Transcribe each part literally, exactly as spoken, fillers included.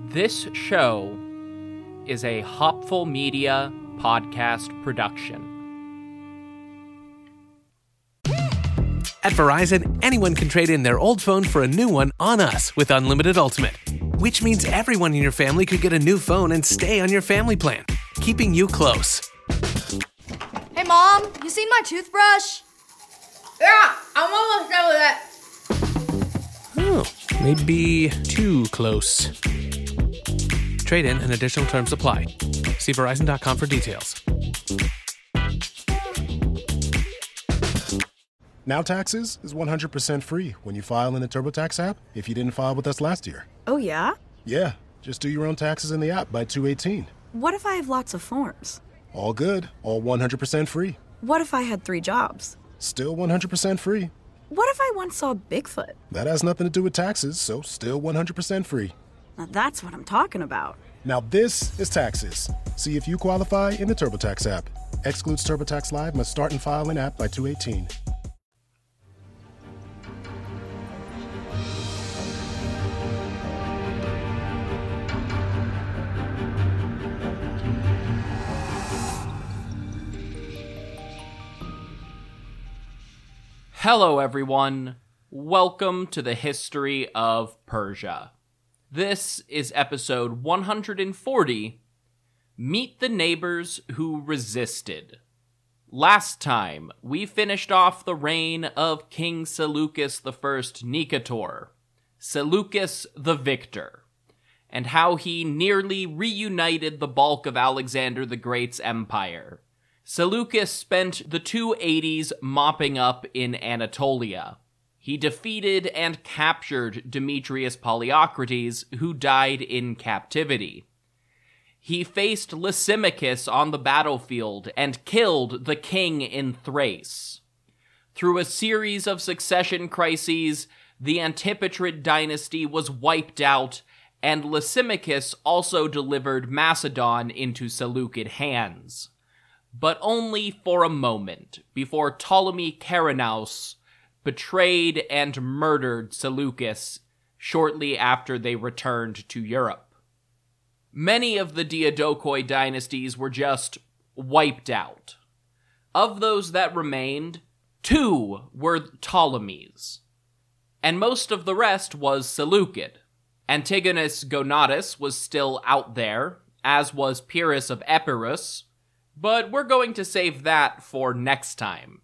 This show is a Hopful Media podcast production. At Verizon, anyone can trade in their old phone for a new one on us with Unlimited Ultimate, which means everyone in your family could get a new phone and stay on your family plan, keeping you close. Hey, Mom, you seen my toothbrush? Yeah, I'm almost done with it. Oh, maybe too close. Trade in and additional terms apply. See Verizon dot com for details. Now Taxes is one hundred percent free when you file in the TurboTax app if you didn't file with us last year. Oh, yeah? Yeah, just do your own taxes in the app by two eighteen. What if I have lots of forms? All good, all one hundred percent free. What if I had three jobs? Still one hundred percent free. What if I once saw Bigfoot? That has nothing to do with taxes, so still one hundred percent free. Now that's what I'm talking about. Now this is Taxes. See if you qualify in the TurboTax app. Excludes TurboTax Live, must start and file in app by two eighteen. Hello, everyone. Welcome to the History of Persia. This is episode one hundred forty, Meet the Neighbors Who Resisted. Last time, we finished off the reign of King Seleucus the First Nicator, Seleucus the Victor, and how he nearly reunited the bulk of Alexander the Great's empire. Seleucus spent the two eighties mopping up in Anatolia. He defeated and captured Demetrius Poliocrates, who died in captivity. He faced Lysimachus on the battlefield and killed the king in Thrace. Through a series of succession crises, the Antipatrid dynasty was wiped out, and Lysimachus also delivered Macedon into Seleucid hands. But only for a moment, before Ptolemy Keranos betrayed and murdered Seleucus shortly after they returned to Europe. Many of the Diadochoi dynasties were just wiped out. Of those that remained, two were Ptolemies, and most of the rest was Seleucid. Antigonus Gonatas was still out there, as was Pyrrhus of Epirus, but we're going to save that for next time.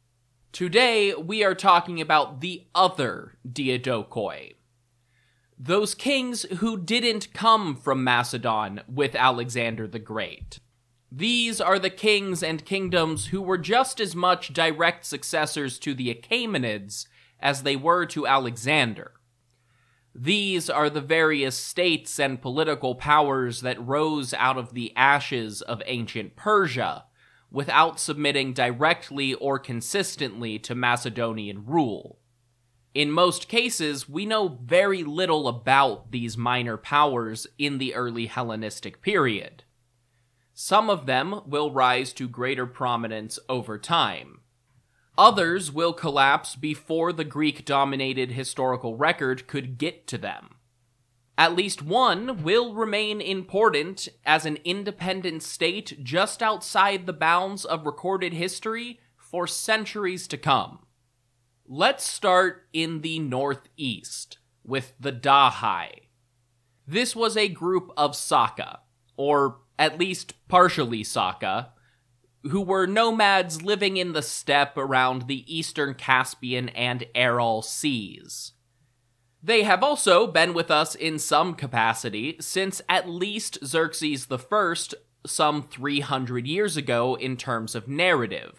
Today, we are talking about the other Diadochoi. Those kings who didn't come from Macedon with Alexander the Great. These are the kings and kingdoms who were just as much direct successors to the Achaemenids as they were to Alexander. These are the various states and political powers that rose out of the ashes of ancient Persia, without submitting directly or consistently to Macedonian rule. In most cases, we know very little about these minor powers in the early Hellenistic period. Some of them will rise to greater prominence over time. Others will collapse before the Greek-dominated historical record could get to them. At least one will remain important as an independent state just outside the bounds of recorded history for centuries to come. Let's start in the northeast with the Dahai. This was a group of Saka, or at least partially Saka, who were nomads living in the steppe around the eastern Caspian and Aral seas. They have also been with us in some capacity since at least Xerxes the First some three hundred years ago in terms of narrative.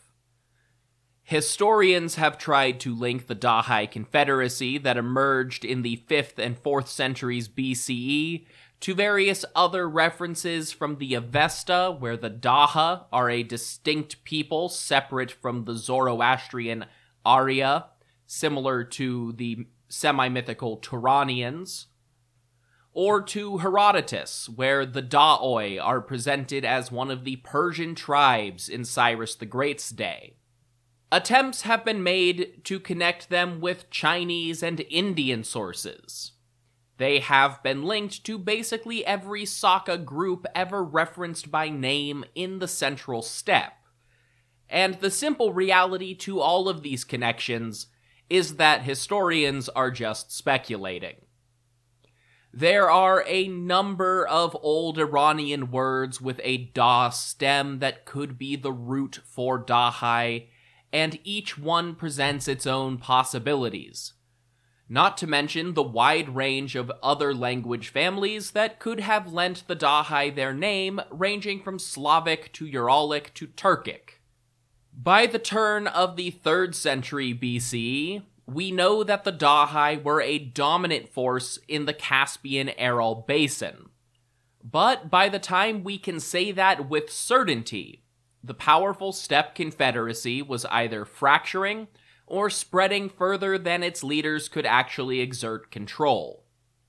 Historians have tried to link the Dahai Confederacy that emerged in the fifth and fourth centuries B C E to various other references from the Avesta, where the Daha are a distinct people separate from the Zoroastrian Arya, similar to the semi-mythical Turanians, or to Herodotus, where the Daoi are presented as one of the Persian tribes in Cyrus the Great's day. Attempts have been made to connect them with Chinese and Indian sources. They have been linked to basically every Saka group ever referenced by name in the Central Steppe. And the simple reality to all of these connections is that historians are just speculating. There are a number of old Iranian words with a Da stem that could be the root for Dahai, and each one presents its own possibilities. Not to mention the wide range of other language families that could have lent the Dahai their name, ranging from Slavic to Uralic to Turkic. By the turn of the third century B C, we know that the Dahai were a dominant force in the Caspian-Aral basin. But by the time we can say that with certainty, the powerful steppe confederacy was either fracturing or spreading further than its leaders could actually exert control.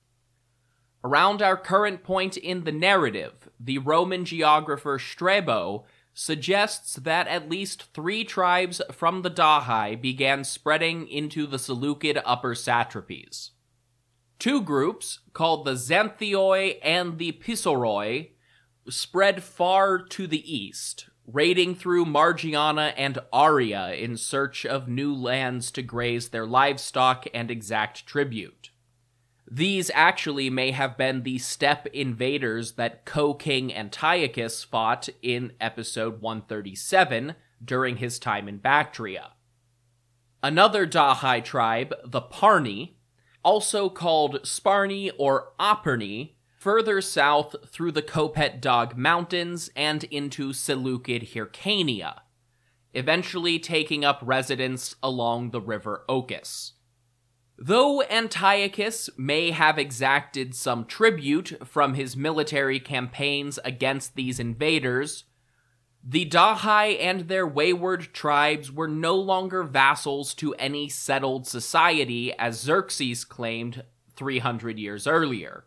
Around our current point in the narrative, the Roman geographer Strabo suggests that at least three tribes from the Dahai began spreading into the Seleucid upper satrapies. Two groups, called the Xanthioi and the Pisauroi, spread far to the east, raiding through Margiana and Aria in search of new lands to graze their livestock and exact tribute. These actually may have been the steppe invaders that co-king Antiochus fought in episode one thirty-seven during his time in Bactria. Another Dahai tribe, the Parni, also called Sparni or Operni, further south through the Kopet Dag Mountains and into Seleucid Hyrcania, eventually taking up residence along the river Ochus. Though Antiochus may have exacted some tribute from his military campaigns against these invaders, the Dahai and their wayward tribes were no longer vassals to any settled society as Xerxes claimed three hundred years earlier.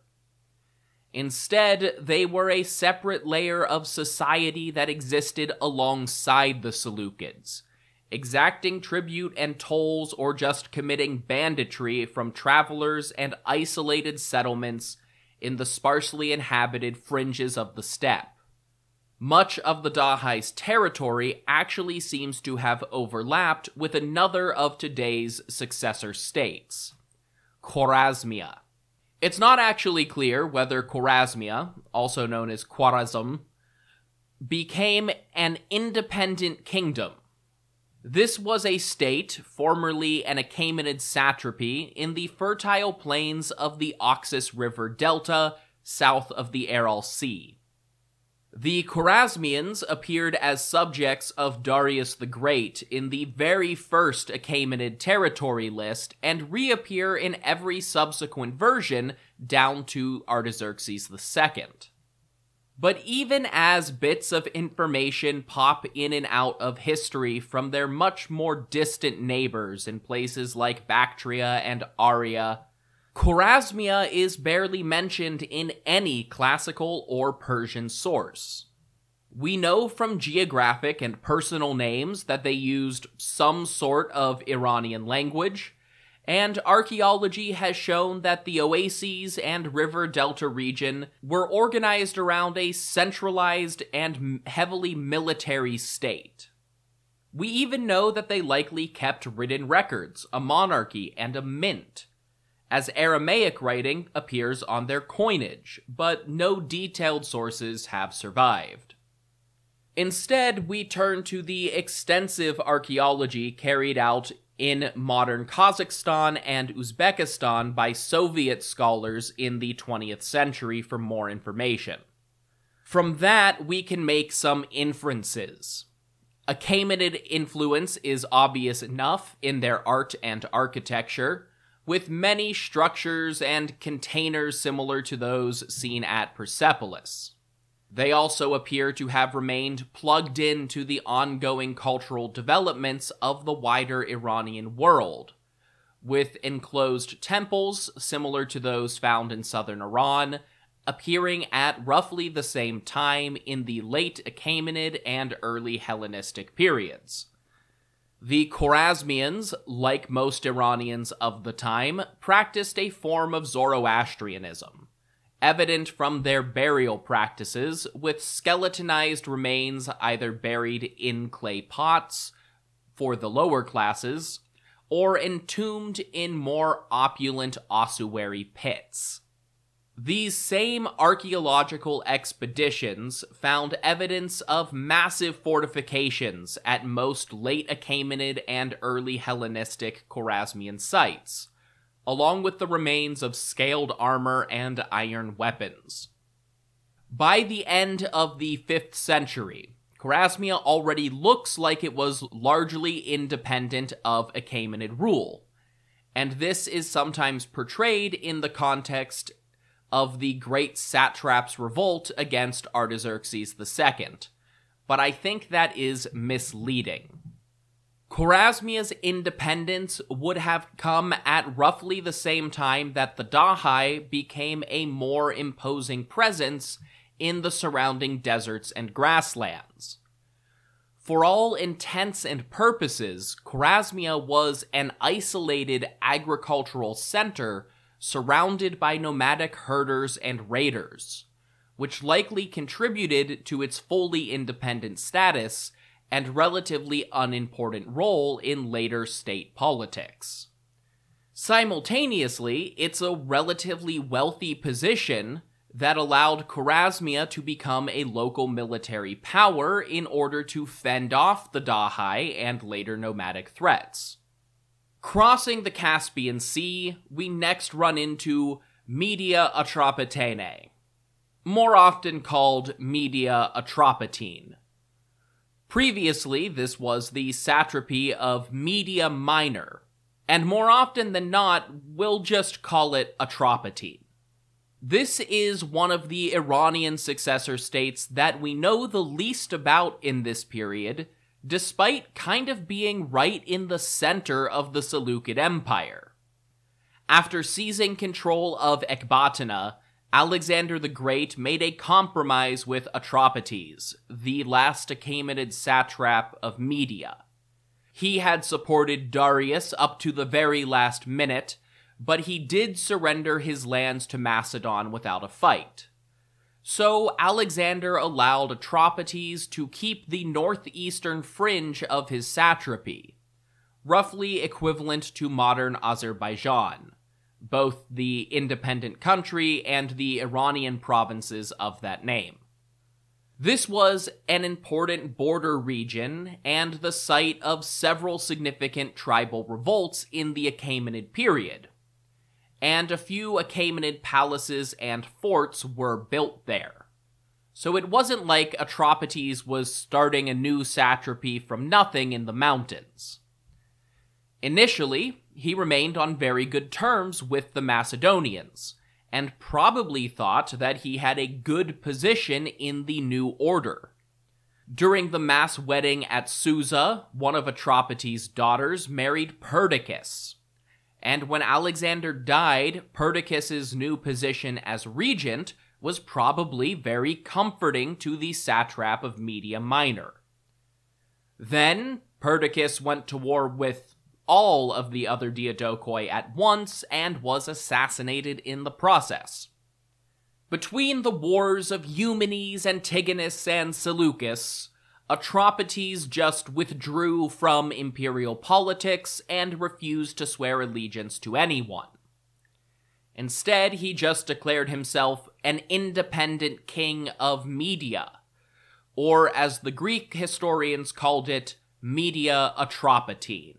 Instead, they were a separate layer of society that existed alongside the Seleucids, exacting tribute and tolls or just committing banditry from travelers and isolated settlements in the sparsely inhabited fringes of the steppe. Much of the Dahai's territory actually seems to have overlapped with another of today's successor states, Khwarezmia. It's not actually clear whether Khwarezmia, also known as Khwarezm, became an independent kingdom. This was a state, formerly an Achaemenid satrapy, in the fertile plains of the Oxus River Delta, south of the Aral Sea. The Khwarezmians appeared as subjects of Darius the Great in the very first Achaemenid territory list and reappear in every subsequent version down to Artaxerxes the Second. But even as bits of information pop in and out of history from their much more distant neighbors in places like Bactria and Aria, Khwarezmia is barely mentioned in any classical or Persian source. We know from geographic and personal names that they used some sort of Iranian language, and archaeology has shown that the oases and river delta region were organized around a centralized and heavily military state. We even know that they likely kept written records, a monarchy, and a mint, as Aramaic writing appears on their coinage, but no detailed sources have survived. Instead, we turn to the extensive archaeology carried out in modern Kazakhstan and Uzbekistan by Soviet scholars in the twentieth century for more information. From that, we can make some inferences. Achaemenid influence is obvious enough in their art and architecture, with many structures and containers similar to those seen at Persepolis. They also appear to have remained plugged into the ongoing cultural developments of the wider Iranian world, with enclosed temples similar to those found in southern Iran, appearing at roughly the same time in the late Achaemenid and early Hellenistic periods. The Khwarezmians, like most Iranians of the time, practiced a form of Zoroastrianism, evident from their burial practices, with skeletonized remains either buried in clay pots for the lower classes, or entombed in more opulent ossuary pits. These same archaeological expeditions found evidence of massive fortifications at most late Achaemenid and early Hellenistic Khwarezmian sites, along with the remains of scaled armor and iron weapons. By the end of the fifth century, Khwarezmia already looks like it was largely independent of Achaemenid rule, and this is sometimes portrayed in the context of the Great Satrap's revolt against Artaxerxes the Second, but I think that is misleading. Khwarezmia's independence would have come at roughly the same time that the Dahai became a more imposing presence in the surrounding deserts and grasslands. For all intents and purposes, Khwarezmia was an isolated agricultural center surrounded by nomadic herders and raiders, which likely contributed to its fully independent status and relatively unimportant role in later state politics. Simultaneously, it's a relatively wealthy position that allowed Khwarezmia to become a local military power in order to fend off the Dahai and later nomadic threats. Crossing the Caspian Sea, we next run into Media Atropatene, more often called Media Atropatene. Previously, this was the satrapy of Media Minor, and more often than not, we'll just call it Atropatene. This is one of the Iranian successor states that we know the least about in this period, despite kind of being right in the center of the Seleucid Empire. After seizing control of Ecbatana, Alexander the Great made a compromise with Atropates, the last Achaemenid satrap of Media. He had supported Darius up to the very last minute, but he did surrender his lands to Macedon without a fight. So Alexander allowed Atropates to keep the northeastern fringe of his satrapy, roughly equivalent to modern Azerbaijan, both the independent country and the Iranian provinces of that name. This was an important border region and the site of several significant tribal revolts in the Achaemenid period, and a few Achaemenid palaces and forts were built there. So it wasn't like Atropates was starting a new satrapy from nothing in the mountains. Initially, he remained on very good terms with the Macedonians, and probably thought that he had a good position in the new order. During the mass wedding at Susa, one of Atropates' daughters married Perdiccas, and when Alexander died, Perdiccas' new position as regent was probably very comforting to the satrap of Media Minor. Then, Perdiccas went to war with all of the other Diadokoi at once and was assassinated in the process. Between the wars of Eumenes, Antigonus, and Seleucus, Atropates just withdrew from imperial politics and refused to swear allegiance to anyone. Instead, he just declared himself an independent king of Media, or as the Greek historians called it, Media Atropatene.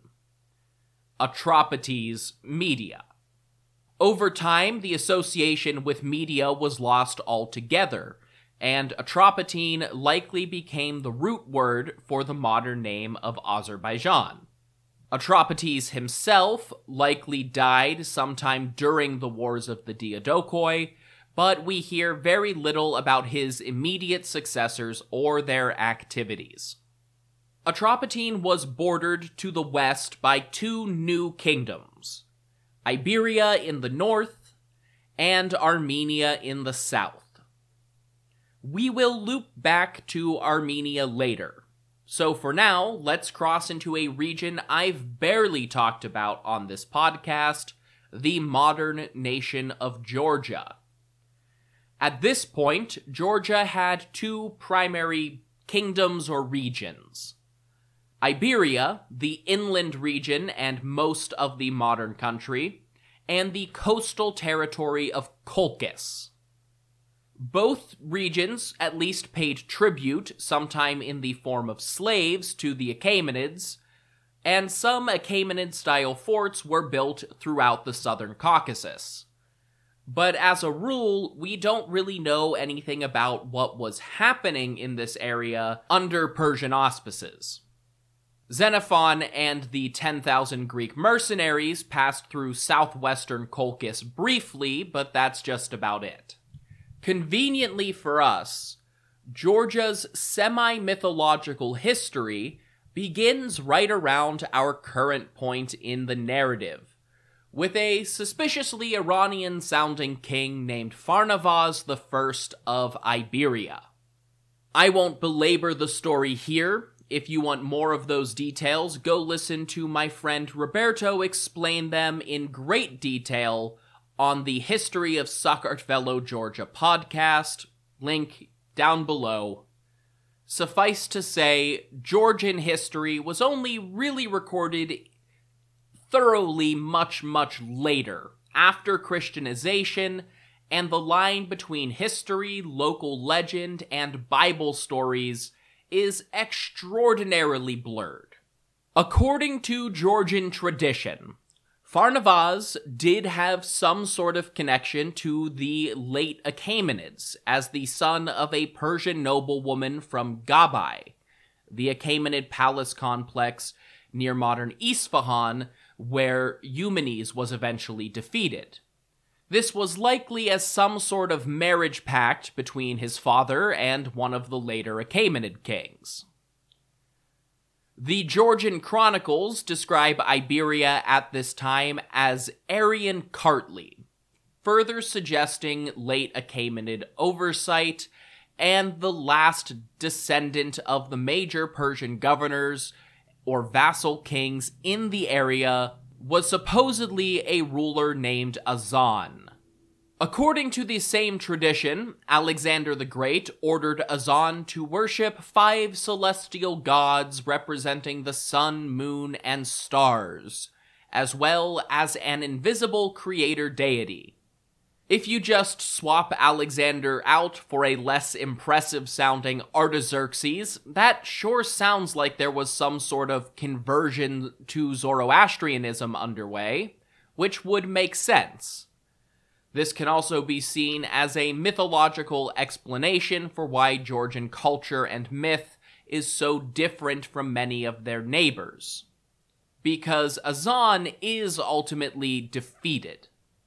Atropates Media. Over time, the association with Media was lost altogether, and Atropatene likely became the root word for the modern name of Azerbaijan. Atropates himself likely died sometime during the Wars of the Diadokoi, but we hear very little about his immediate successors or their activities. Atropatene was bordered to the west by two new kingdoms, Iberia in the north and Armenia in the south. We will loop back to Armenia later, So for now, let's cross into a region I've barely talked about on this podcast, the modern nation of Georgia. At this point, Georgia had two primary kingdoms or regions. Iberia, the inland region and most of the modern country, and the coastal territory of Colchis. Both regions at least paid tribute, sometime in the form of slaves, to the Achaemenids, and some Achaemenid-style forts were built throughout the southern Caucasus. But as a rule, we don't really know anything about what was happening in this area under Persian auspices. Xenophon and the ten thousand Greek mercenaries passed through southwestern Colchis briefly, but that's just about it. Conveniently for us, Georgia's semi-mythological history begins right around our current point in the narrative, with a suspiciously Iranian-sounding king named Pharnavaz the First of Iberia. I won't belabor the story here. If you want more of those details, go listen to my friend Roberto explain them in great detail on the History of Sakartvelo, Georgia podcast, link down below. Suffice to say, Georgian history was only really recorded thoroughly much, much later, after Christianization, and the line between history, local legend, and Bible stories is extraordinarily blurred. According to Georgian tradition, Pharnavaz did have some sort of connection to the late Achaemenids, as the son of a Persian noblewoman from Gabai, the Achaemenid palace complex near modern Isfahan, where Eumenes was eventually defeated. This was likely as some sort of marriage pact between his father and one of the later Achaemenid kings. The Georgian chronicles describe Iberia at this time as Aryan Kartli, further suggesting late Achaemenid oversight and the last descendant of the major Persian governors or vassal kings in the area was supposedly a ruler named Azan. According to the same tradition, Alexander the Great ordered Azan to worship five celestial gods representing the sun, moon, and stars, as well as an invisible creator deity. If you just swap Alexander out for a less impressive-sounding Artaxerxes, that sure sounds like there was some sort of conversion to Zoroastrianism underway, which would make sense. This can also be seen as a mythological explanation for why Georgian culture and myth is so different from many of their neighbors. Because Azan is ultimately defeated.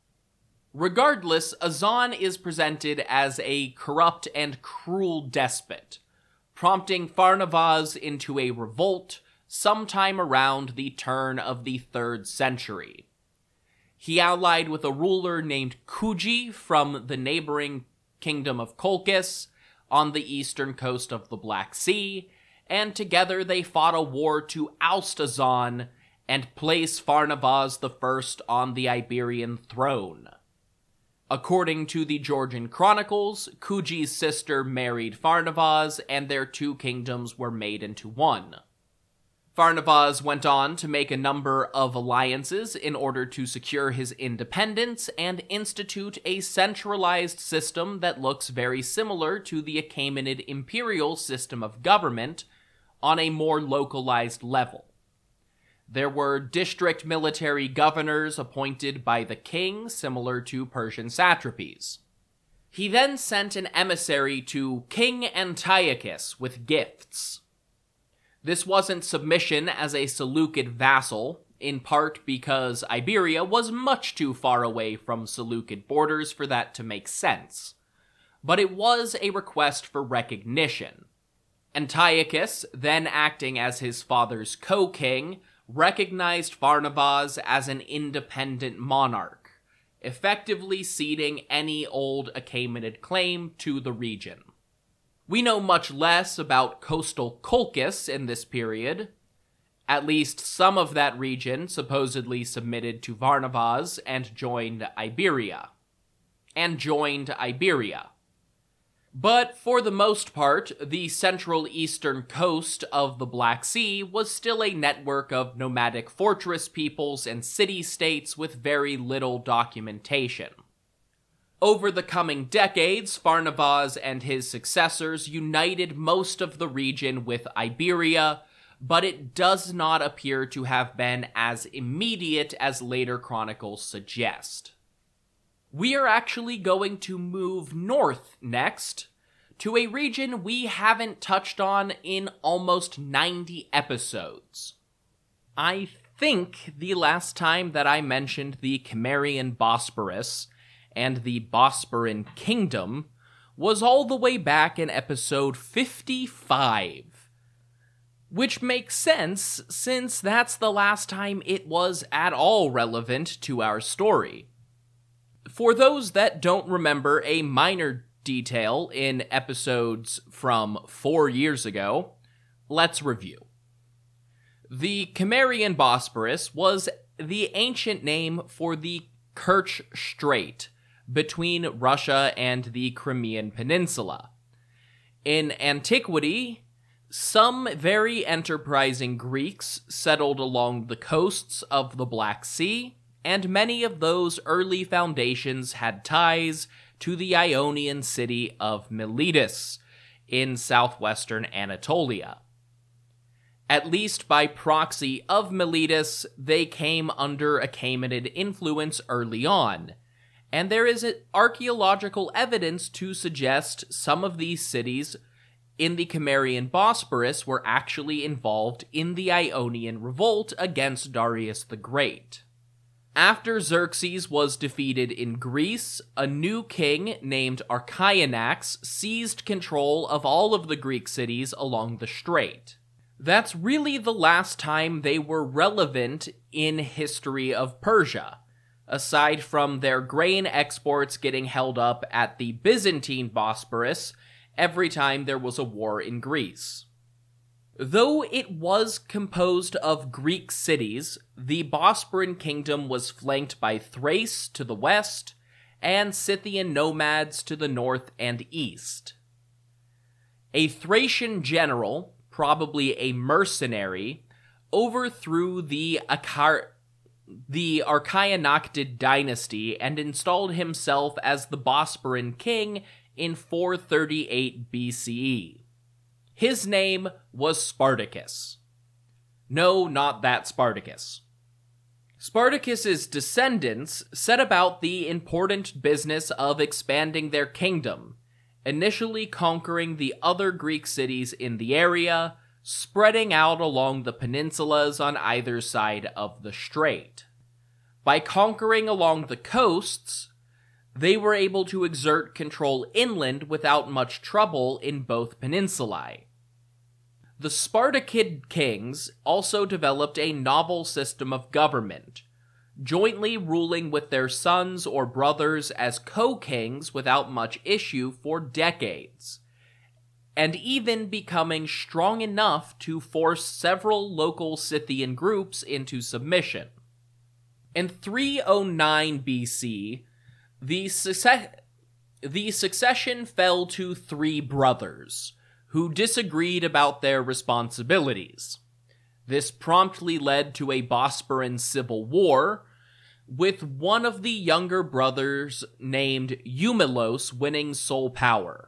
Regardless, Azan is presented as a corrupt and cruel despot, prompting Pharnavaz into a revolt sometime around the turn of the third century. He allied with a ruler named Kuji from the neighboring kingdom of Colchis on the eastern coast of the Black Sea, and together they fought a war to oust Azan and place Pharnavaz the First on the Iberian throne. According to the Georgian chronicles, Kuji's sister married Pharnavaz, and their two kingdoms were made into one. Pharnavaz went on to make a number of alliances in order to secure his independence and institute a centralized system that looks very similar to the Achaemenid imperial system of government on a more localized level. There were district military governors appointed by the king, similar to Persian satrapies. He then sent an emissary to King Antiochus with gifts. This wasn't submission as a Seleucid vassal, in part because Iberia was much too far away from Seleucid borders for that to make sense, but it was a request for recognition. Antiochus, then acting as his father's co-king, recognized Pharnavaz as an independent monarch, effectively ceding any old Achaemenid claim to the region. We know much less about coastal Colchis in this period. At least some of that region supposedly submitted to Varnavaz and joined Iberia. And joined Iberia. But for the most part, the central eastern coast of the Black Sea was still a network of nomadic fortress peoples and city-states with very little documentation. Over the coming decades, Pharnavaz and his successors united most of the region with Iberia, but it does not appear to have been as immediate as later chronicles suggest. We are actually going to move north next, to a region we haven't touched on in almost ninety episodes. I think the last time that I mentioned the Cimmerian Bosporus and the Bosporan Kingdom was all the way back in episode fifty-five. Which makes sense, since that's the last time it was at all relevant to our story. For those that don't remember a minor detail in episodes from four years ago, let's review. The Cimmerian Bosporus was the ancient name for the Kerch Strait between Russia and the Crimean Peninsula. In antiquity, some very enterprising Greeks settled along the coasts of the Black Sea, and many of those early foundations had ties to the Ionian city of Miletus in southwestern Anatolia. At least by proxy of Miletus, they came under Achaemenid influence early on, and there is archaeological evidence to suggest some of these cities in the Cimmerian Bosporus were actually involved in the Ionian revolt against Darius the Great. After Xerxes was defeated in Greece, a new king named Archianax seized control of all of the Greek cities along the strait. That's really the last time they were relevant in history of Persia, aside from their grain exports getting held up at the Byzantine Bosporus every time there was a war in Greece. Though it was composed of Greek cities, the Bosporan kingdom was flanked by Thrace to the west and Scythian nomads to the north and east. A Thracian general, probably a mercenary, overthrew the Achar- the Archianactid dynasty and installed himself as the Bosporan king in four thirty-eight B C E. His name was Spartacus. No, not that Spartacus. Spartacus's descendants set about the important business of expanding their kingdom, initially conquering the other Greek cities in the area, spreading out along the peninsulas on either side of the strait. By conquering along the coasts, they were able to exert control inland without much trouble in both peninsulae. The Spartacid kings also developed a novel system of government, jointly ruling with their sons or brothers as co-kings without much issue for decades, and even becoming strong enough to force several local Scythian groups into submission. In three oh nine B C, The, success- the succession fell to three brothers, who disagreed about their responsibilities. This promptly led to a Bosporan civil war, with one of the younger brothers named Eumelos winning sole power.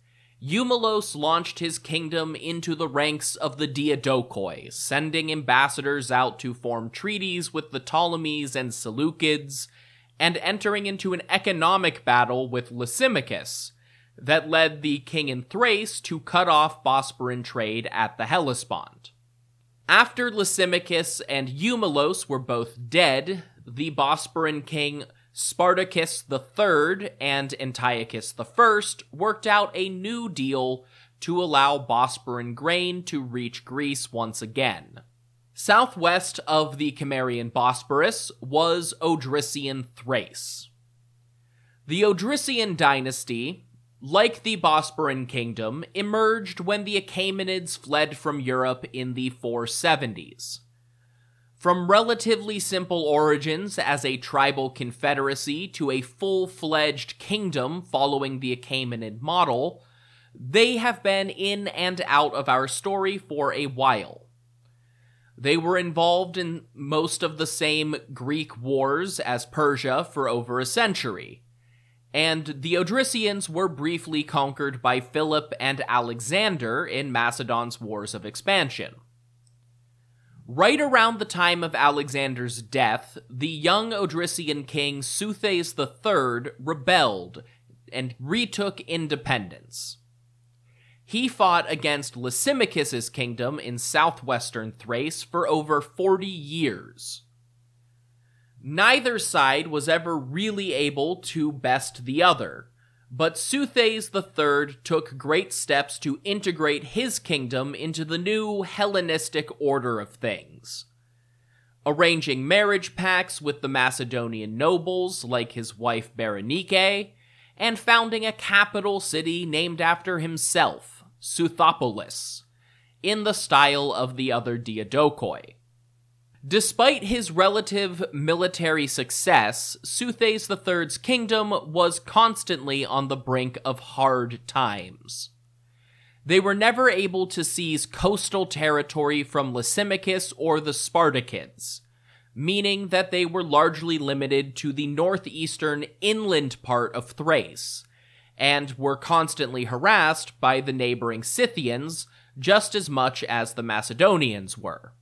Eumelos launched his kingdom into the ranks of the Diadokoi, sending ambassadors out to form treaties with the Ptolemies and Seleucids, and entering into an economic battle with Lysimachus that led the king in Thrace to cut off Bosporan trade at the Hellespont. After Lysimachus and Eumelos were both dead, the Bosporan king Spartacus the Third and Antiochus the First worked out a new deal to allow Bosporan grain to reach Greece once again. Southwest of the Cimmerian Bosporus was Odrysian Thrace. The Odrysian dynasty like the Bosporan Kingdom, emerged when the Achaemenids fled from Europe in the four seventies. From relatively simple origins as a tribal confederacy to a full-fledged kingdom following the Achaemenid model, they have been in and out of our story for a while. They were involved in most of the same Greek wars as Persia for over a century, and the Odrysians were briefly conquered by Philip and Alexander in Macedon's Wars of Expansion. Right around the time of Alexander's death, the young Odrysian king Seuthes the Third rebelled and retook independence. He fought against Lysimachus's kingdom in southwestern Thrace for over forty years. Neither side was ever really able to best the other, but Seuthes the Third took great steps to integrate his kingdom into the new Hellenistic order of things, arranging marriage pacts with the Macedonian nobles like his wife Berenike, and founding a capital city named after himself, Suthopolis, in the style of the other Diadokoi. Despite his relative military success, Seuthes the Third's kingdom was constantly on the brink of hard times. They were never able to seize coastal territory from Lysimachus or the Spartakids, meaning that they were largely limited to the northeastern inland part of Thrace, and were constantly harassed by the neighboring Scythians just as much as the Macedonians were.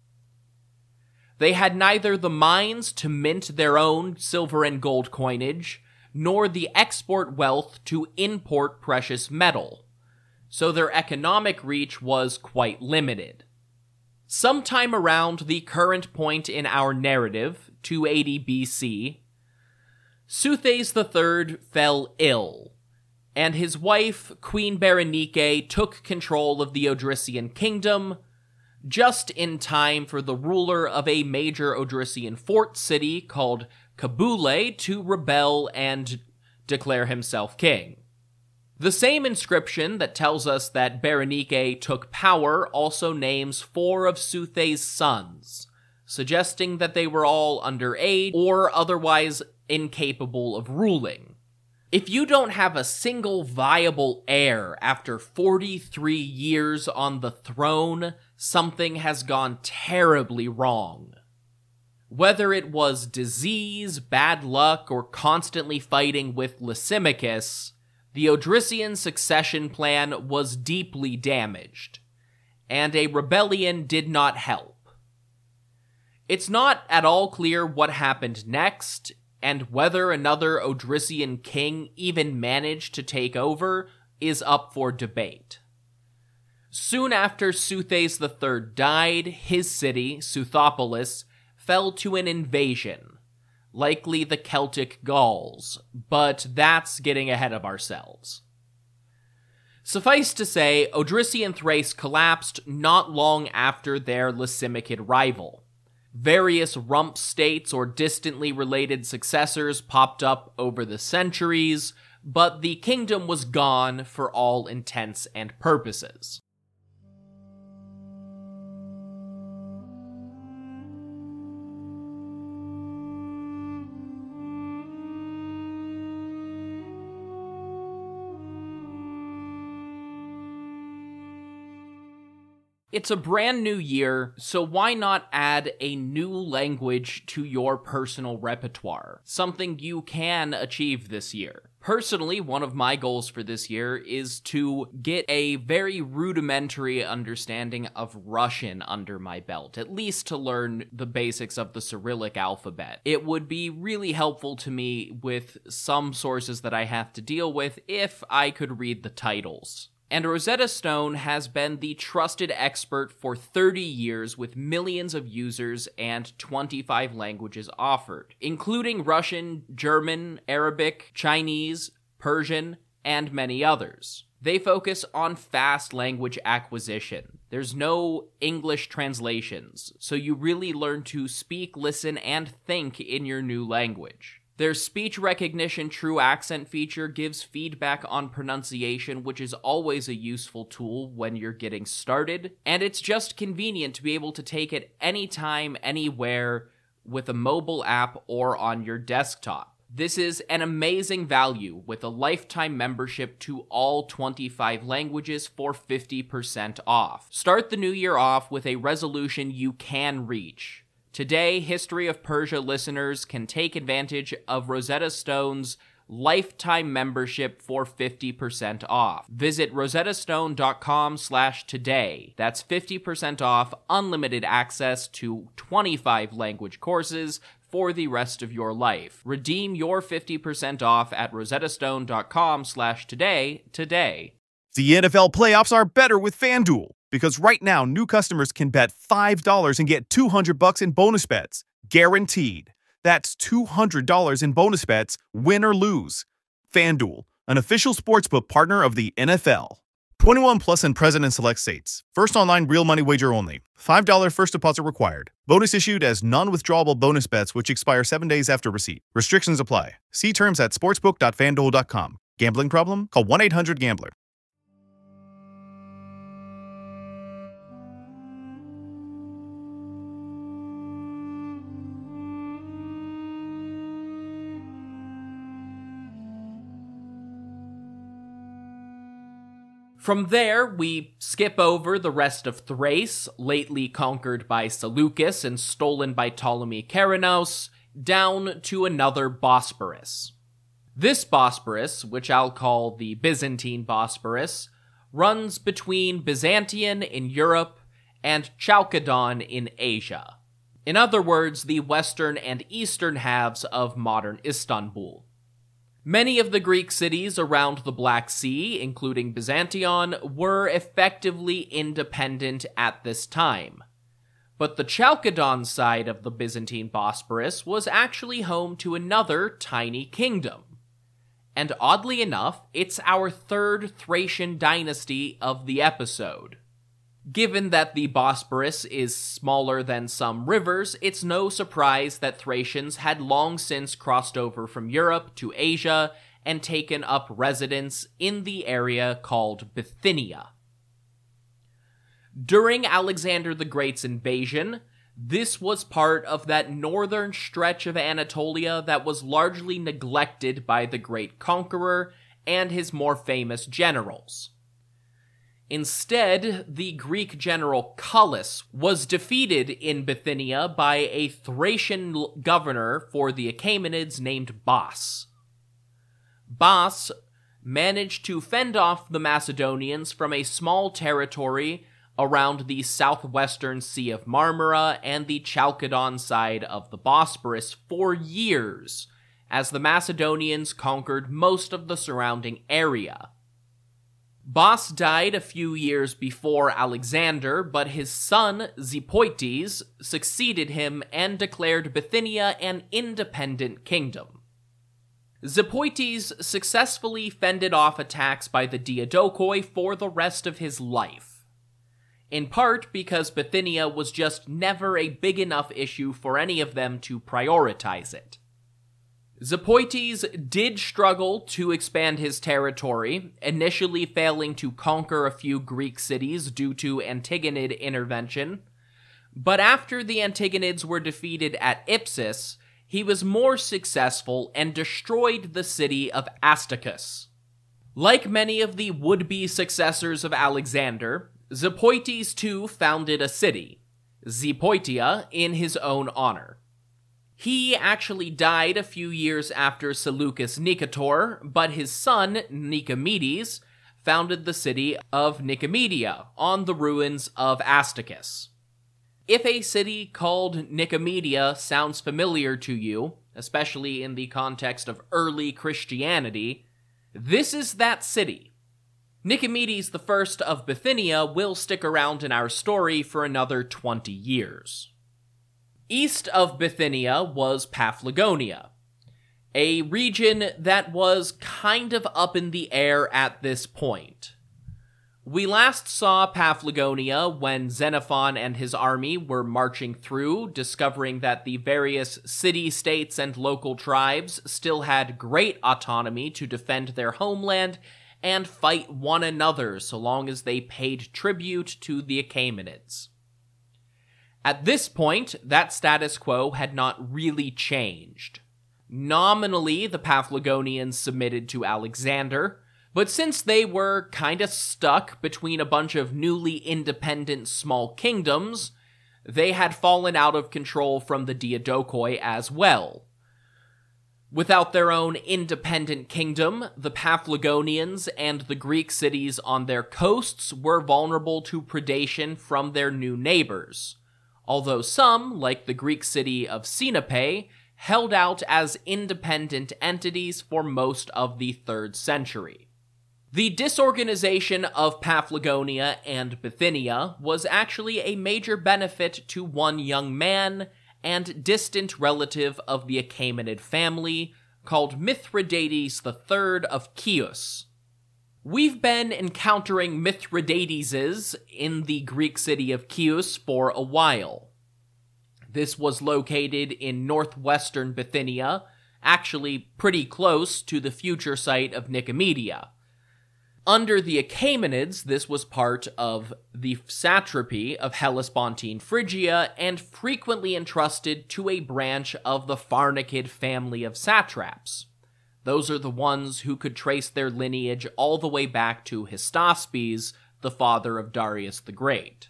They had neither the mines to mint their own silver and gold coinage, nor the export wealth to import precious metal, so their economic reach was quite limited. Sometime around the current point in our narrative, two eighty B C, Seuthes the Third fell ill, and his wife, Queen Berenike, took control of the Odrysian kingdom, just in time for the ruler of a major Odrysian fort city called Kabule to rebel and declare himself king. The same inscription that tells us that Berenike took power also names four of Seuthes' sons, suggesting that they were all underage or otherwise incapable of ruling. If you don't have a single viable heir after forty-three years on the throne, something has gone terribly wrong. Whether it was disease, bad luck, or constantly fighting with Lysimachus, the Odrysian succession plan was deeply damaged, and a rebellion did not help. It's not at all clear what happened next, and whether another Odrysian king even managed to take over is up for debate. Soon after Seuthes the Third died, his city, Suthopolis, fell to an invasion, likely the Celtic Gauls, but that's getting ahead of ourselves. Suffice to say, Odrysian Thrace collapsed not long after their Lysimachid rival. Various rump states or distantly related successors popped up over the centuries, but the kingdom was gone for all intents and purposes. It's a brand new year, so why not add a new language to your personal repertoire? Something you can achieve this year. Personally, one of my goals for this year is to get a very rudimentary understanding of Russian under my belt, at least to learn the basics of the Cyrillic alphabet. It would be really helpful to me with some sources that I have to deal with if I could read the titles. And Rosetta Stone has been the trusted expert for thirty years with millions of users and twenty-five languages offered, including Russian, German, Arabic, Chinese, Persian, and many others. They focus on fast language acquisition. There's no English translations, so you really learn to speak, listen, and think in your new language. Their speech recognition true accent feature gives feedback on pronunciation, which is always a useful tool when you're getting started, and it's just convenient to be able to take it anytime, anywhere, with a mobile app or on your desktop. This is an amazing value with a lifetime membership to all twenty-five languages for fifty percent off. Start the new year off with a resolution you can reach. Today, History of Persia listeners can take advantage of Rosetta Stone's lifetime membership for fifty percent off. Visit rosettastone.com slash today. That's fifty percent off unlimited access to twenty-five language courses for the rest of your life. Redeem your fifty percent off at rosettastone.com slash today today. The N F L playoffs are better with FanDuel, because right now new customers can bet five dollars and get two hundred bucks in bonus bets, guaranteed. That's two hundred dollars in bonus bets, win or lose. FanDuel, an official sportsbook partner of the N F L. twenty-one plus and present in select states. First online real money wager only. five dollars first deposit required. Bonus issued as non-withdrawable bonus bets which expire seven days after receipt. Restrictions apply. See terms at sportsbook dot fanduel dot com. Gambling problem? Call one eight hundred gambler. From there, we skip over the rest of Thrace, lately conquered by Seleucus and stolen by Ptolemy Keranos, down to another Bosporus. This Bosporus, which I'll call the Byzantine Bosporus, runs between Byzantium in Europe and Chalcedon in Asia. In other words, the western and eastern halves of modern Istanbul. Many of the Greek cities around the Black Sea, including Byzantion, were effectively independent at this time. But the Chalcedon side of the Byzantine Bosporus was actually home to another tiny kingdom. And oddly enough, it's our third Thracian dynasty of the episode. Given that the Bosporus is smaller than some rivers, it's no surprise that Thracians had long since crossed over from Europe to Asia and taken up residence in the area called Bithynia. During Alexander the Great's invasion, this was part of that northern stretch of Anatolia that was largely neglected by the great conqueror and his more famous generals. Instead, the Greek general Callus was defeated in Bithynia by a Thracian governor for the Achaemenids named Bas. Bas managed to fend off the Macedonians from a small territory around the southwestern Sea of Marmara and the Chalcedon side of the Bosporus for years, as the Macedonians conquered most of the surrounding area. Bas died a few years before Alexander, but his son, Zepoites, succeeded him and declared Bithynia an independent kingdom. Zepoites successfully fended off attacks by the Diadokoi for the rest of his life, in part because Bithynia was just never a big enough issue for any of them to prioritize it. Zepoites did struggle to expand his territory, initially failing to conquer a few Greek cities due to Antigonid intervention, but after the Antigonids were defeated at Ipsus, he was more successful and destroyed the city of Astacus. Like many of the would-be successors of Alexander, Zepoites too founded a city, Zepoitia, in his own honor. He actually died a few years after Seleucus Nicator, but his son, Nicomedes, founded the city of Nicomedia on the ruins of Astacus. If a city called Nicomedia sounds familiar to you, especially in the context of early Christianity, this is that city. Nicomedes I of Bithynia will stick around in our story for another twenty years. East of Bithynia was Paphlagonia, a region that was kind of up in the air at this point. We last saw Paphlagonia when Xenophon and his army were marching through, discovering that the various city-states and local tribes still had great autonomy to defend their homeland and fight one another so long as they paid tribute to the Achaemenids. At this point, that status quo had not really changed. Nominally, the Paphlagonians submitted to Alexander, but since they were kinda stuck between a bunch of newly independent small kingdoms, they had fallen out of control from the Diadochoi as well. Without their own independent kingdom, the Paphlagonians and the Greek cities on their coasts were vulnerable to predation from their new neighbors, although some, like the Greek city of Sinope, held out as independent entities for most of the third century. The disorganization of Paphlagonia and Bithynia was actually a major benefit to one young man and distant relative of the Achaemenid family called Mithridates the Third of Chios. We've been encountering Mithridateses in the Greek city of Chios for a while. This was located in northwestern Bithynia, actually pretty close to the future site of Nicomedia. Under the Achaemenids, this was part of the satrapy of Hellespontine Phrygia and frequently entrusted to a branch of the Pharnakid family of satraps. Those are the ones who could trace their lineage all the way back to Hystaspes, the father of Darius the Great.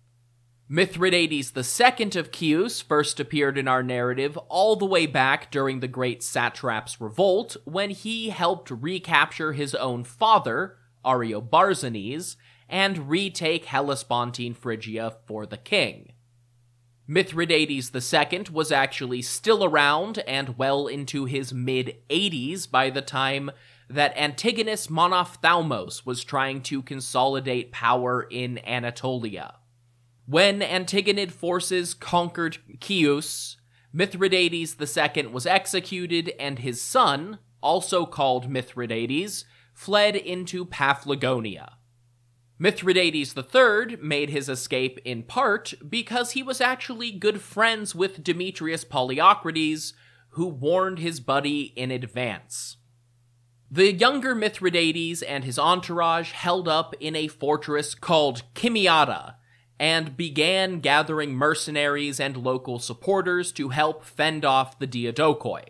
Mithridates the Second of Chios first appeared in our narrative all the way back during the Great Satrap's Revolt, when he helped recapture his own father, Ariobarzanes, and retake Hellespontine Phrygia for the king. Mithridates the Second was actually still around and well into his mid-eighties by the time that Antigonus Monophthalmos was trying to consolidate power in Anatolia. When Antigonid forces conquered Chios, Mithridates the Second was executed, and his son, also called Mithridates, fled into Paphlagonia. Mithridates the Third made his escape in part because he was actually good friends with Demetrius Poliocrates, who warned his buddy in advance. The younger Mithridates and his entourage held up in a fortress called Chimiata, and began gathering mercenaries and local supporters to help fend off the Diadochoi.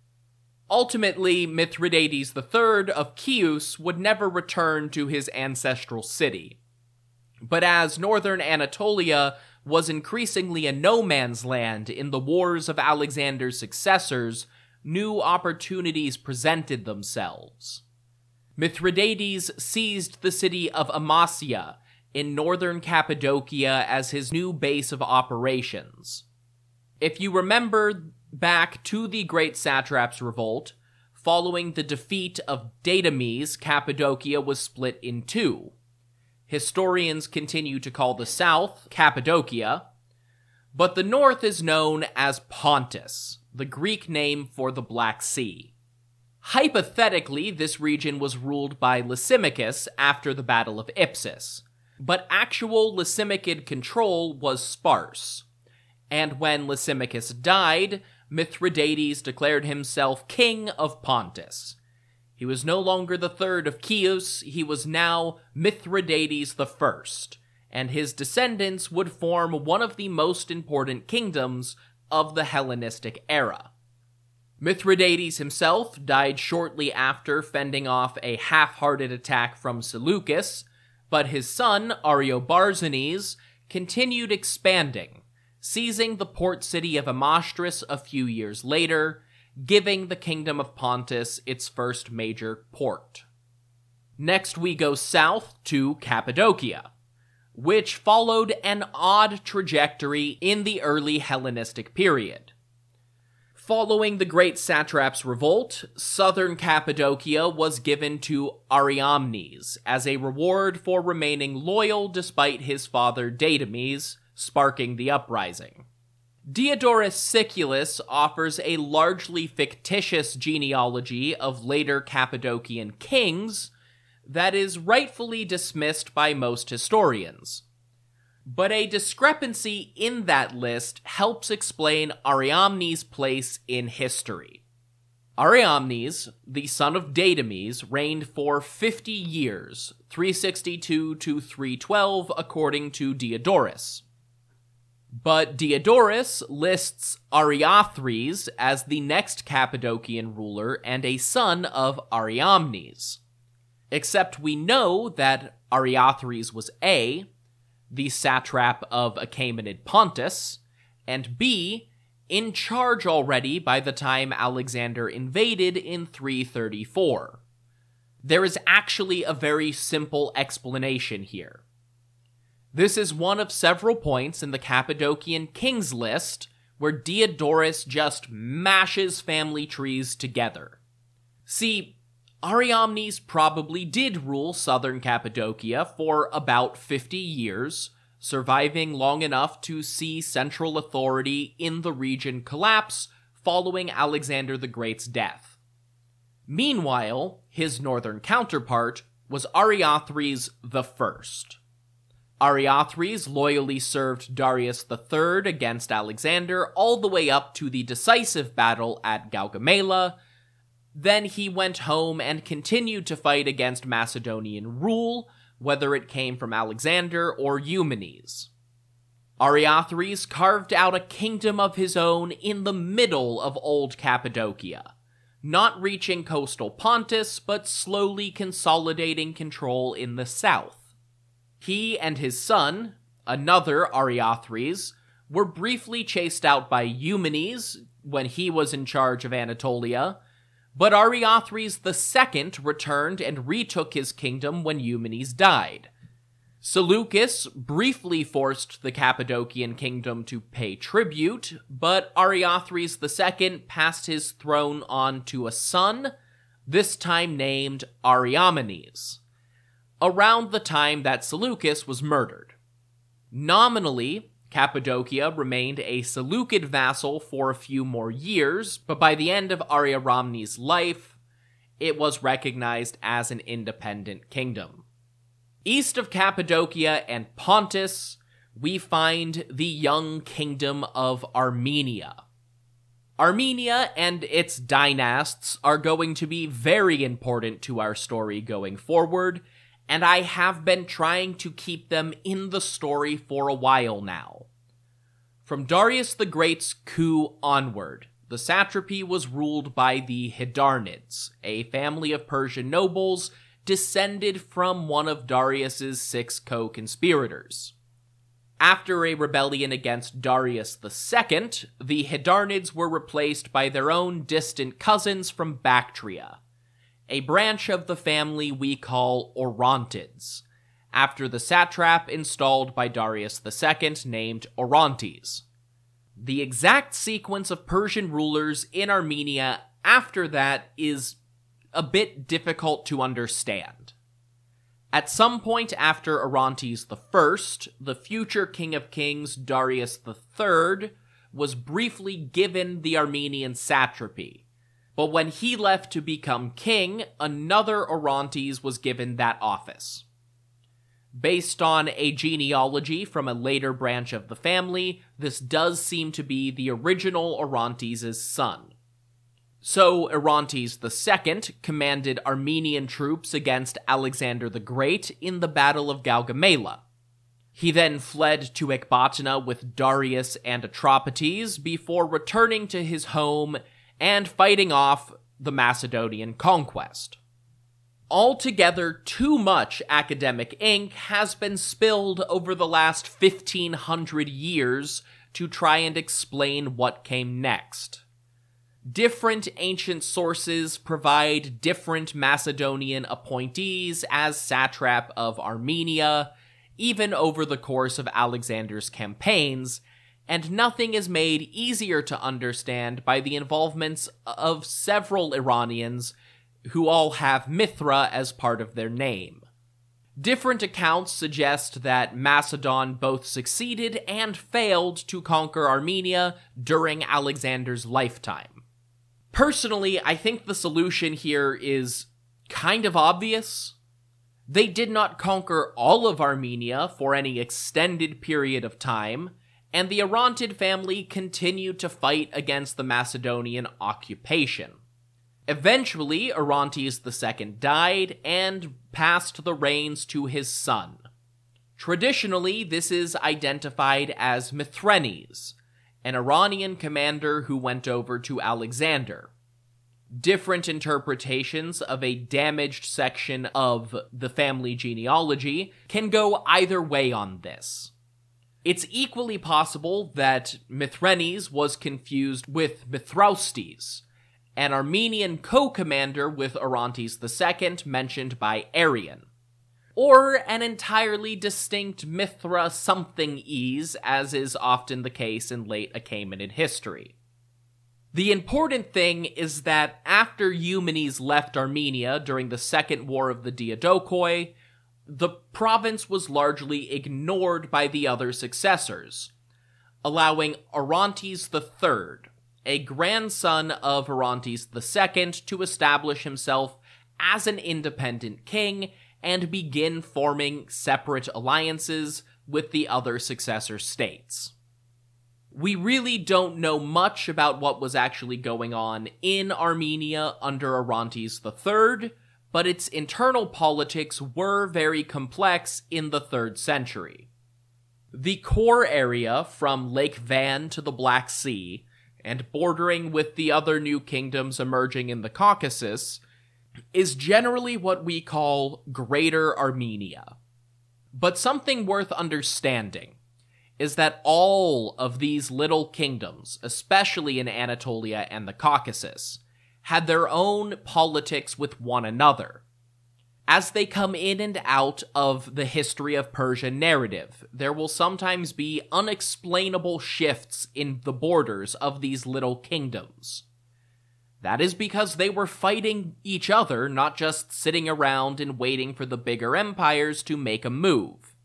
Ultimately, Mithridates the Third of Chios would never return to his ancestral city. But as northern Anatolia was increasingly a no-man's land in the wars of Alexander's successors, new opportunities presented themselves. Mithridates seized the city of Amasya in northern Cappadocia as his new base of operations. If you remember back to the Great Satrap's Revolt, following the defeat of Datames, Cappadocia was split in two. Historians continue to call the south Cappadocia, but the north is known as Pontus, the Greek name for the Black Sea. Hypothetically, this region was ruled by Lysimachus after the Battle of Ipsus, but actual Lysimachid control was sparse, and when Lysimachus died, Mithridates declared himself king of Pontus. He was no longer the third of Chios, he was now Mithridates the First, and his descendants would form one of the most important kingdoms of the Hellenistic era. Mithridates himself died shortly after fending off a half-hearted attack from Seleucus, but his son, Ariobarzanes, continued expanding, seizing the port city of Amastris a few years later, giving the kingdom of Pontus its first major port. Next we go south to Cappadocia, which followed an odd trajectory in the early Hellenistic period. Following the Great Satrap's Revolt, southern Cappadocia was given to Ariamnes as a reward for remaining loyal despite his father Datames, sparking the uprising. Diodorus Siculus offers a largely fictitious genealogy of later Cappadocian kings that is rightfully dismissed by most historians. But a discrepancy in that list helps explain Ariamnes' place in history. Ariamnes, the son of Datames, reigned for fifty years, three sixty-two to three twelve according to Diodorus. But Diodorus lists Ariathres as the next Cappadocian ruler and a son of Ariamnes. Except we know that Ariathres was A, the satrap of Achaemenid Pontus, and B, in charge already by the time Alexander invaded in three thirty-four. There is actually a very simple explanation here. This is one of several points in the Cappadocian kings list where Diodorus just mashes family trees together. See, Ariamnes probably did rule southern Cappadocia for about fifty years, surviving long enough to see central authority in the region collapse following Alexander the Great's death. Meanwhile, his northern counterpart was Ariathres the First. Ariathres loyally served Darius the Third against Alexander all the way up to the decisive battle at Gaugamela. Then he went home and continued to fight against Macedonian rule, whether it came from Alexander or Eumenes. Ariathres carved out a kingdom of his own in the middle of Old Cappadocia, not reaching coastal Pontus, but slowly consolidating control in the south. He and his son, another Ariathres, were briefly chased out by Eumenes when he was in charge of Anatolia, but Ariathres the Second returned and retook his kingdom when Eumenes died. Seleucus briefly forced the Cappadocian kingdom to pay tribute, but Ariathres the Second passed his throne on to a son, this time named Ariamenes, around the time that Seleucus was murdered. Nominally, Cappadocia remained a Seleucid vassal for a few more years, but by the end of Ariamenes' life, it was recognized as an independent kingdom. East of Cappadocia and Pontus, we find the young kingdom of Armenia. Armenia and its dynasts are going to be very important to our story going forward, and I have been trying to keep them in the story for a while now. From Darius the Great's coup onward, the satrapy was ruled by the Hydarnids, a family of Persian nobles descended from one of Darius's six co-conspirators. After a rebellion against Darius the Second, the Hydarnids were replaced by their own distant cousins from Bactria, a branch of the family we call Orontids, after the satrap installed by Darius the Second named Orontes. The exact sequence of Persian rulers in Armenia after that is a bit difficult to understand. At some point after Orontes the First, the future king of kings Darius the Third was briefly given the Armenian satrapy. But when he left to become king, another Orontes was given that office. Based on a genealogy from a later branch of the family, this does seem to be the original Orontes' son. So Orontes the Second commanded Armenian troops against Alexander the Great in the Battle of Gaugamela. He then fled to Ecbatana with Darius and Atropates before returning to his home and fighting off the Macedonian conquest. Altogether, too much academic ink has been spilled over the last fifteen hundred years to try and explain what came next. Different ancient sources provide different Macedonian appointees as satrap of Armenia, even over the course of Alexander's campaigns, and nothing is made easier to understand by the involvements of several Iranians who all have Mithra as part of their name. Different accounts suggest that Macedon both succeeded and failed to conquer Armenia during Alexander's lifetime. Personally, I think the solution here is kind of obvious. They did not conquer all of Armenia for any extended period of time, and the Orontid family continued to fight against the Macedonian occupation. Eventually, Orontes the Second died and passed the reins to his son. Traditionally, this is identified as Mithrenes, an Iranian commander who went over to Alexander. Different interpretations of a damaged section of the family genealogy can go either way on this. It's equally possible that Mithrenes was confused with Mithraustes, an Armenian co-commander with Orontes the Second mentioned by Arrian, or an entirely distinct Mithra something-ese, as is often the case in late Achaemenid history. The important thing is that after Eumenes left Armenia during the Second War of the Diadochoi, the province was largely ignored by the other successors, allowing Orontes the Third, a grandson of Orontes the Second, to establish himself as an independent king and begin forming separate alliances with the other successor states. We really don't know much about what was actually going on in Armenia under Orontes the Third, but its internal politics were very complex in the third century. The core area from Lake Van to the Black Sea, and bordering with the other new kingdoms emerging in the Caucasus, is generally what we call Greater Armenia. But something worth understanding is that all of these little kingdoms, especially in Anatolia and the Caucasus, had their own politics with one another. As they come in and out of the history of Persia narrative, there will sometimes be unexplainable shifts in the borders of these little kingdoms. That is because they were fighting each other, not just sitting around and waiting for the bigger empires to make a move.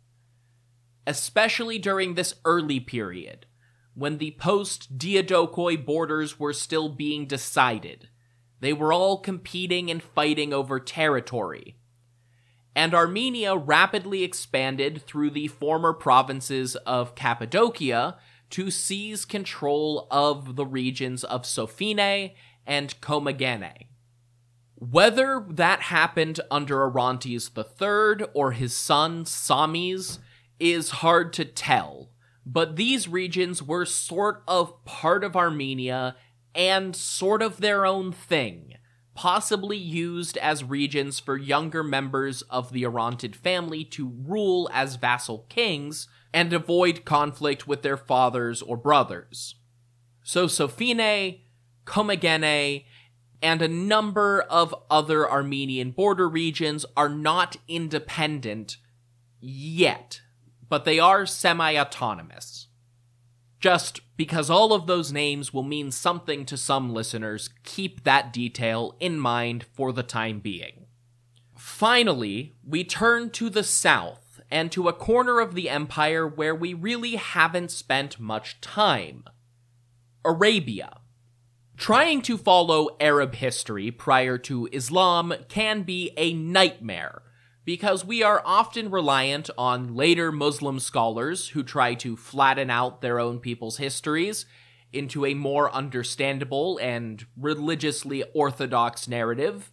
Especially during this early period, when the post-Diadochoi borders were still being decided, they were all competing and fighting over territory. And Armenia rapidly expanded through the former provinces of Cappadocia to seize control of the regions of Sophene and Commagene. Whether that happened under Orontes the Third or his son Samis is hard to tell, but these regions were sort of part of Armenia and sort of their own thing, possibly used as regions for younger members of the Orontid family to rule as vassal kings and avoid conflict with their fathers or brothers. So Sophene, Commagene, and a number of other Armenian border regions are not independent yet, but they are semi-autonomous. Just because all of those names will mean something to some listeners, keep that detail in mind for the time being. Finally, we turn to the south, and to a corner of the empire where we really haven't spent much time. Arabia. Trying to follow Arab history prior to Islam can be a nightmare, because we are often reliant on later Muslim scholars who try to flatten out their own people's histories into a more understandable and religiously orthodox narrative,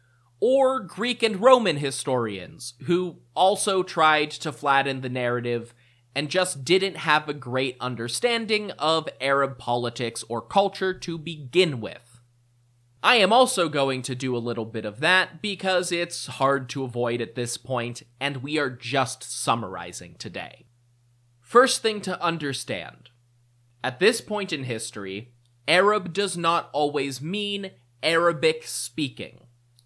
or Greek and Roman historians who also tried to flatten the narrative and just didn't have a great understanding of Arab politics or culture to begin with. I am also going to do a little bit of that because it's hard to avoid at this point, and we are just summarizing today. First thing to understand. At this point in history, Arab does not always mean Arabic speaking.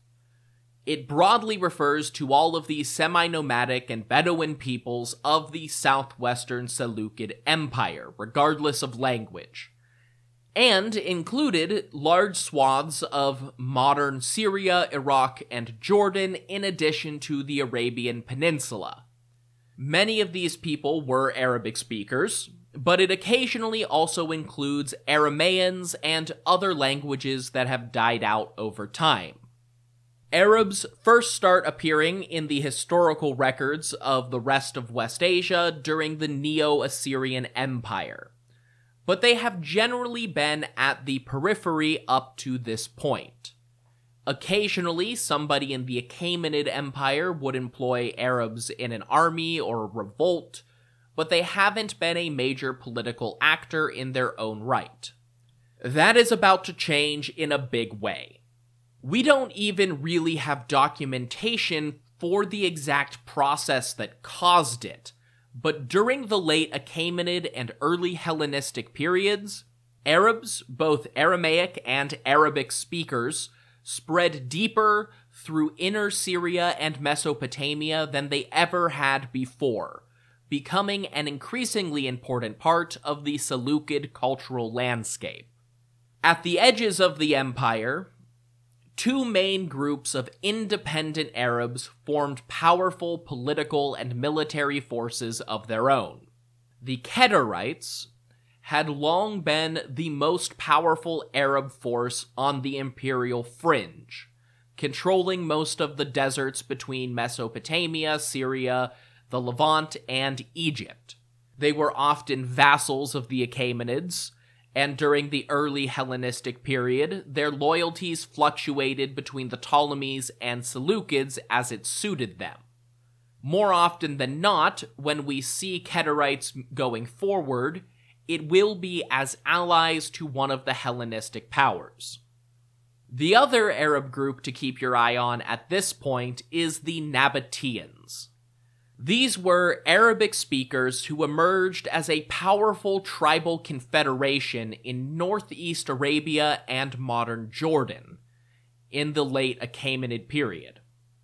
It broadly refers to all of the semi-nomadic and Bedouin peoples of the southwestern Seleucid Empire, regardless of language, and included large swaths of modern Syria, Iraq, and Jordan in addition to the Arabian Peninsula. Many of these people were Arabic speakers, but it occasionally also includes Aramaeans and other languages that have died out over time. Arabs first start appearing in the historical records of the rest of West Asia during the Neo-Assyrian Empire, but they have generally been at the periphery up to this point. Occasionally, somebody in the Achaemenid Empire would employ Arabs in an army or a revolt, but they haven't been a major political actor in their own right. That is about to change in a big way. We don't even really have documentation for the exact process that caused it, but during the late Achaemenid and early Hellenistic periods, Arabs, both Aramaic and Arabic speakers, spread deeper through inner Syria and Mesopotamia than they ever had before, becoming an increasingly important part of the Seleucid cultural landscape. At the edges of the empire, two main groups of independent Arabs formed powerful political and military forces of their own. The Kedarites had long been the most powerful Arab force on the imperial fringe, controlling most of the deserts between Mesopotamia, Syria, the Levant, and Egypt. They were often vassals of the Achaemenids, and during the early Hellenistic period, their loyalties fluctuated between the Ptolemies and Seleucids as it suited them. More often than not, when we see Kedarites going forward, it will be as allies to one of the Hellenistic powers. The other Arab group to keep your eye on at this point is the Nabateans. These were Arabic speakers who emerged as a powerful tribal confederation in northeast Arabia and modern Jordan in the late Achaemenid period.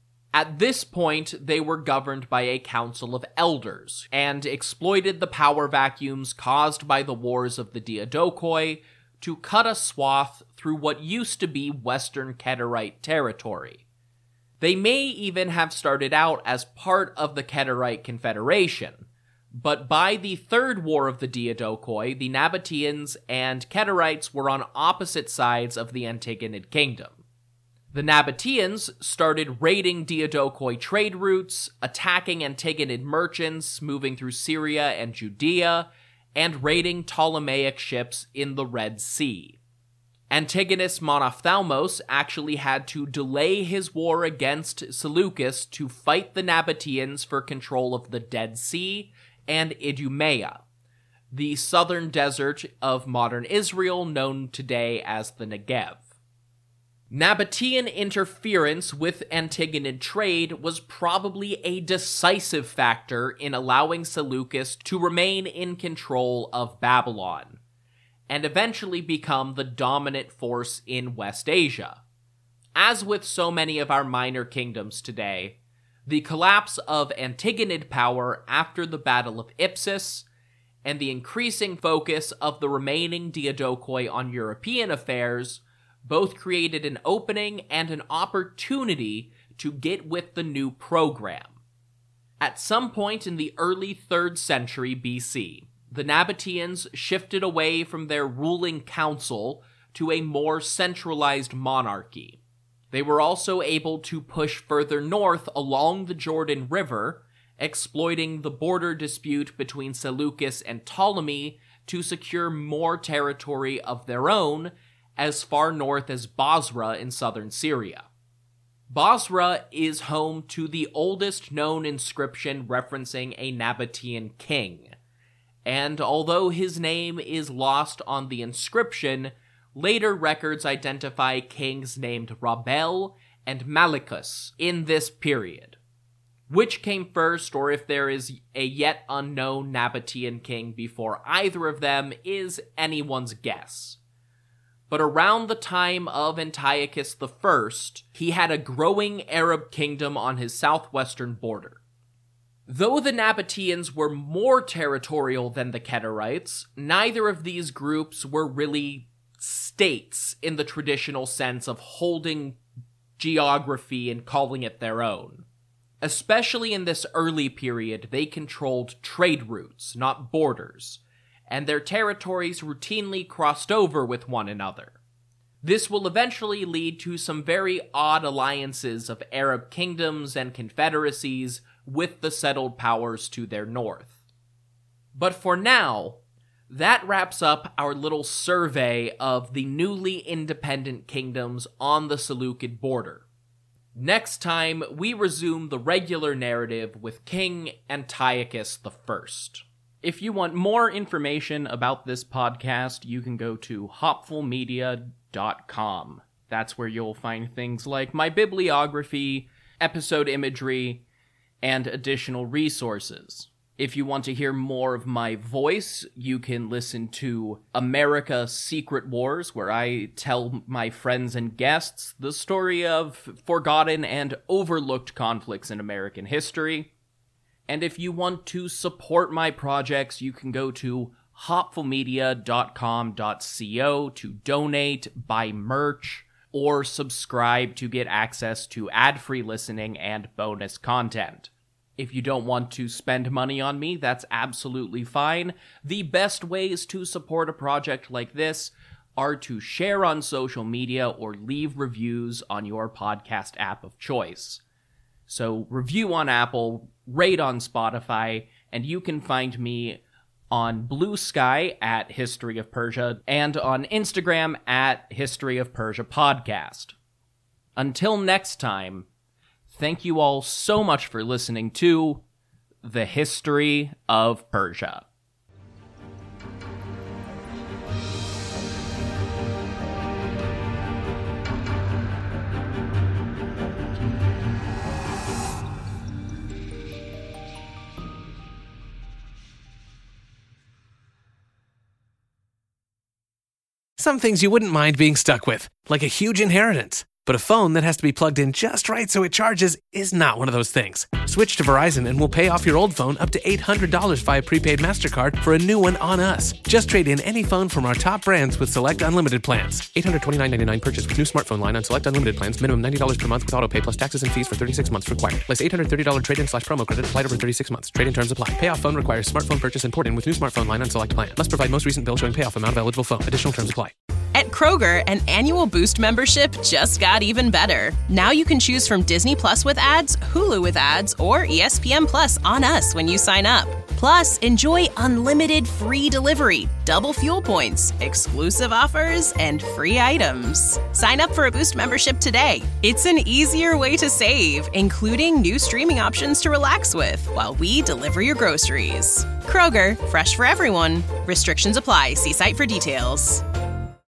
At this point, they were governed by a council of elders, and exploited the power vacuums caused by the wars of the Diadochoi to cut a swath through what used to be Western Kedarite territory. They may even have started out as part of the Kedarite Confederation, but by the Third War of the Diadochoi, the Nabateans and Kedarites were on opposite sides of the Antigonid Kingdom. The Nabateans started raiding Diadochoi trade routes, attacking Antigonid merchants moving through Syria and Judea, and raiding Ptolemaic ships in the Red Sea. Antigonus Monophthalmos actually had to delay his war against Seleucus to fight the Nabateans for control of the Dead Sea and Idumea, the southern desert of modern Israel known today as the Negev. Nabatean interference with Antigonid trade was probably a decisive factor in allowing Seleucus to remain in control of Babylon, and eventually become the dominant force in West Asia. As with so many of our minor kingdoms today, the collapse of Antigonid power after the Battle of Ipsus, and the increasing focus of the remaining Diadochoi on European affairs both created an opening and an opportunity to get with the new program. At some point in the early third century B C, the Nabateans shifted away from their ruling council to a more centralized monarchy. They were also able to push further north along the Jordan River, exploiting the border dispute between Seleucus and Ptolemy to secure more territory of their own, as far north as Basra in southern Syria. Basra is home to the oldest known inscription referencing a Nabatean king, and although his name is lost on the inscription, later records identify kings named Rabel and Malichus in this period. Which came first, or if there is a yet unknown Nabatean king before either of them, is anyone's guess. But around the time of Antiochus the First, he had a growing Arab kingdom on his southwestern border. Though the Nabateans were more territorial than the Kedarites, neither of these groups were really states in the traditional sense of holding geography and calling it their own. Especially in this early period, they controlled trade routes, not borders, and their territories routinely crossed over with one another. This will eventually lead to some very odd alliances of Arab kingdoms and confederacies with the settled powers to their north. But for now, that wraps up our little survey of the newly independent kingdoms on the Seleucid border. Next time, we resume the regular narrative with King Antiochus the First. If you want more information about this podcast, you can go to hopful media dot com. That's where you'll find things like my bibliography, episode imagery, and additional resources. If you want to hear more of my voice, you can listen to America Secret Wars, where I tell my friends and guests the story of forgotten and overlooked conflicts in American history. And if you want to support my projects, you can go to hopful media dot com dot co to donate, buy merch, or subscribe to get access to ad-free listening and bonus content. If you don't want to spend money on me, that's absolutely fine. The best ways to support a project like this are to share on social media or leave reviews on your podcast app of choice. So review on Apple, rate on Spotify, and you can find me on Blue Sky at History of Persia and on Instagram at History of Persia Podcast. Until next time, thank you all so much for listening to The History of Persia. Some things you wouldn't mind being stuck with, like a huge inheritance. But a phone that has to be plugged in just right so it charges is not one of those things. Switch to Verizon and we'll pay off your old phone up to eight hundred dollars via prepaid MasterCard for a new one on us. Just trade in any phone from our top brands with select unlimited plans. eight hundred twenty-nine dollars and ninety-nine cents purchase with new smartphone line on select unlimited plans. Minimum ninety dollars per month with autopay plus taxes and fees for thirty-six months required. Less eight hundred thirty dollars trade-in slash promo credit applied over thirty-six months. Trade-in terms apply. Payoff phone requires smartphone purchase and port-in with new smartphone line on select plan. Must provide most recent bill showing payoff amount of eligible phone. Additional terms apply. At Kroger, an annual Boost membership just got even better. Now you can choose from Disney Plus with ads, Hulu with ads, or E S P N Plus on us when you sign up. Plus, enjoy unlimited free delivery, double fuel points, exclusive offers, and free items. Sign up for a Boost membership today. It's an easier way to save, including new streaming options to relax with while we deliver your groceries. Kroger, fresh for everyone. Restrictions apply. See site for details.